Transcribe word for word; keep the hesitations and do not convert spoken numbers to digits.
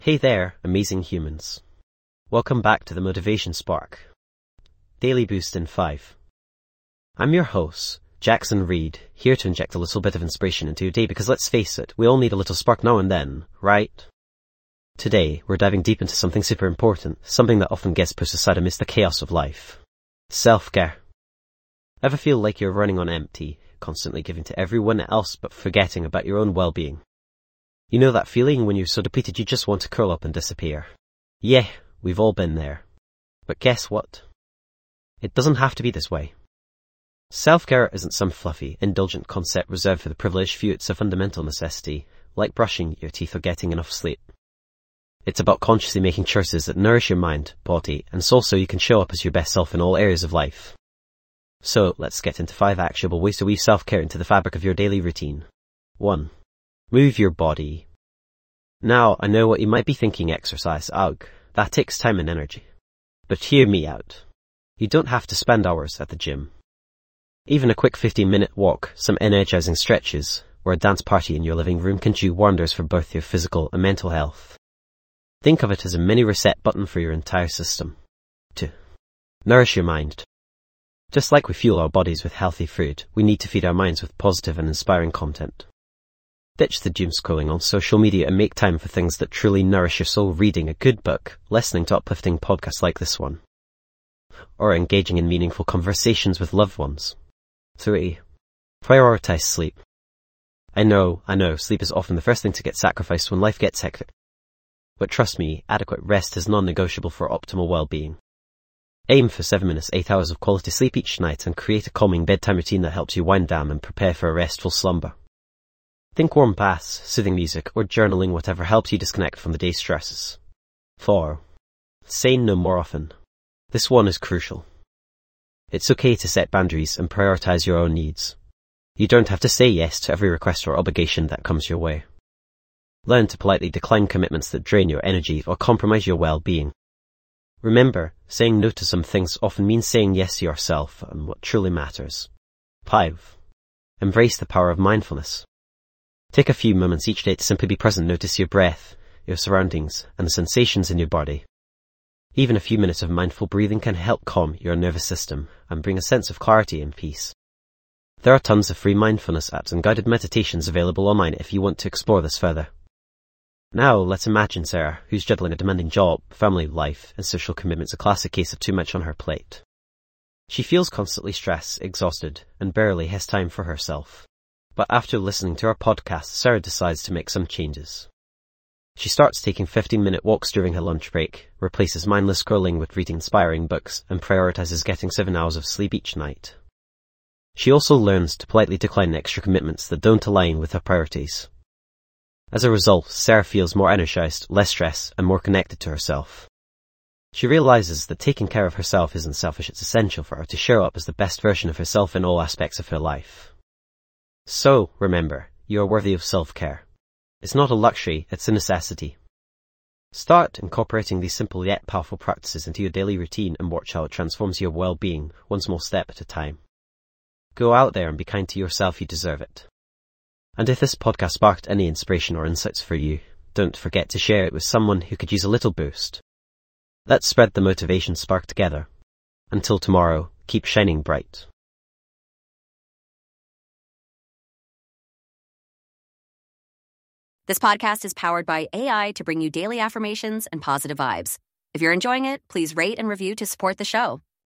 Hey there, amazing humans. Welcome back to the Motivation Spark. Daily Boost in five. I'm your host, Jackson Reed, here to inject a little bit of inspiration into your day because let's face it, we all need a little spark now and then, right? Today, we're diving deep into something super important, something that often gets pushed aside amidst the chaos of life. Self-care. Ever feel like you're running on empty, constantly giving to everyone else but forgetting about your own well-being? You know that feeling when you're so depleted you just want to curl up and disappear? Yeah, we've all been there. But guess what? It doesn't have to be this way. Self-care isn't some fluffy, indulgent concept reserved for the privileged few. It's a fundamental necessity, like brushing your teeth or getting enough sleep. It's about consciously making choices that nourish your mind, body, and soul so you can show up as your best self in all areas of life. So, let's get into five actionable ways to weave self-care into the fabric of your daily routine. one. Move your body. Now, I know what you might be thinking: exercise, ugh, that takes time and energy. But hear me out. You don't have to spend hours at the gym. Even a quick fifteen minute walk, some energizing stretches, or a dance party in your living room can do wonders for both your physical and mental health. Think of it as a mini reset button for your entire system. two. Nourish your mind. Just like we fuel our bodies with healthy food, we need to feed our minds with positive and inspiring content. Ditch the doom scrolling on social media and make time for things that truly nourish your soul: reading a good book, listening to uplifting podcasts like this one, or engaging in meaningful conversations with loved ones. three. Prioritize sleep. I know, I know, sleep is often the first thing to get sacrificed when life gets hectic. But trust me, adequate rest is non-negotiable for optimal well-being. Aim for seven minutes, eight hours of quality sleep each night and create a calming bedtime routine that helps you wind down and prepare for a restful slumber. Think warm baths, soothing music, or journaling, whatever helps you disconnect from the day's stresses. four. Say no more often. This one is crucial. It's okay to set boundaries and prioritize your own needs. You don't have to say yes to every request or obligation that comes your way. Learn to politely decline commitments that drain your energy or compromise your well-being. Remember, saying no to some things often means saying yes to yourself and what truly matters. five. Embrace the power of mindfulness. Take a few moments each day to simply be present. Notice your breath, your surroundings, and the sensations in your body. Even a few minutes of mindful breathing can help calm your nervous system and bring a sense of clarity and peace. There are tons of free mindfulness apps and guided meditations available online if you want to explore this further. Now, let's imagine Sarah, who's juggling a demanding job, family life, and social commitments, a classic case of too much on her plate. She feels constantly stressed, exhausted, and barely has time for herself. But after listening to our podcast, Sarah decides to make some changes. She starts taking fifteen minute walks during her lunch break, replaces mindless scrolling with reading inspiring books, and prioritizes getting seven hours of sleep each night. She also learns to politely decline extra commitments that don't align with her priorities. As a result, Sarah feels more energized, less stressed, and more connected to herself. She realizes that taking care of herself isn't selfish; it's essential for her to show up as the best version of herself in all aspects of her life. So, remember, you are worthy of self-care. It's not a luxury, it's a necessity. Start incorporating these simple yet powerful practices into your daily routine and watch how it transforms your well-being, one small step at a time. Go out there and be kind to yourself, you deserve it. And if this podcast sparked any inspiration or insights for you, don't forget to share it with someone who could use a little boost. Let's spread the motivation spark together. Until tomorrow, keep shining bright. This podcast is powered by A I to bring you daily affirmations and positive vibes. If you're enjoying it, please rate and review to support the show.